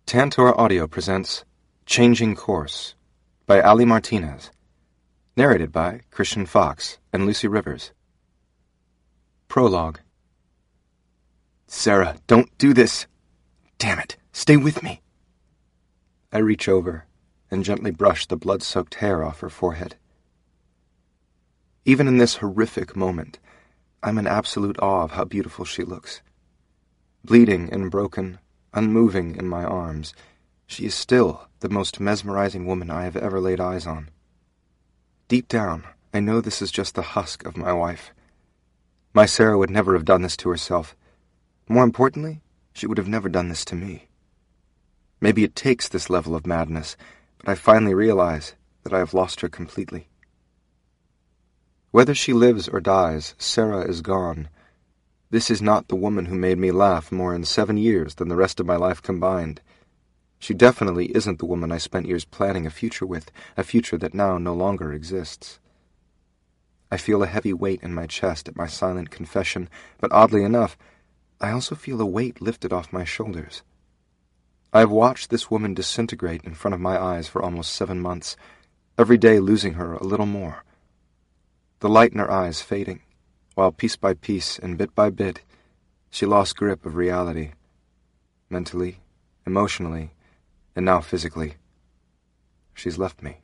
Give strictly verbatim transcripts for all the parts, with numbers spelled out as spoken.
Tantor Audio presents Changing Course by Ali Martinez, narrated by Christian Fox and Lucy Rivers. Prologue. Sarah, don't do this. Damn it, stay with me. I reach over and gently brush the blood-soaked hair off her forehead. Even in this horrific moment, I'm in absolute awe of how beautiful she looks. Bleeding and broken, unmoving in my arms, she is still the most mesmerizing woman I have ever laid eyes on. Deep down, I know this is just the husk of my wife. My Sarah would never have done this to herself. More importantly, she would have never done this to me. Maybe it takes this level of madness, but I finally realize that I have lost her completely. Whether she lives or dies, Sarah is gone. This is not the woman who made me laugh more in seven years than the rest of my life combined. She definitely isn't the woman I spent years planning a future with, a future that now no longer exists. I feel a heavy weight in my chest at my silent confession, but oddly enough, I also feel a weight lifted off my shoulders. I have watched this woman disintegrate in front of my eyes for almost seven months, every day losing her a little more. The light in her eyes fading, while piece by piece and bit by bit, she lost grip of reality, mentally, emotionally, and now physically. She's left me.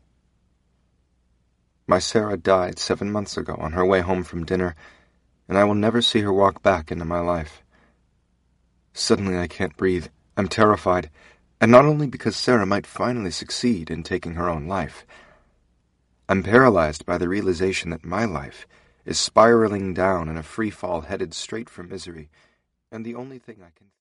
My Sarah died seven months ago on her way home from dinner, and I will never see her walk back into my life. Suddenly I can't breathe. I'm terrified, and not only because Sarah might finally succeed in taking her own life. I'm paralyzed by the realization that my life is spiraling down in a free fall headed straight for misery, and the only thing I can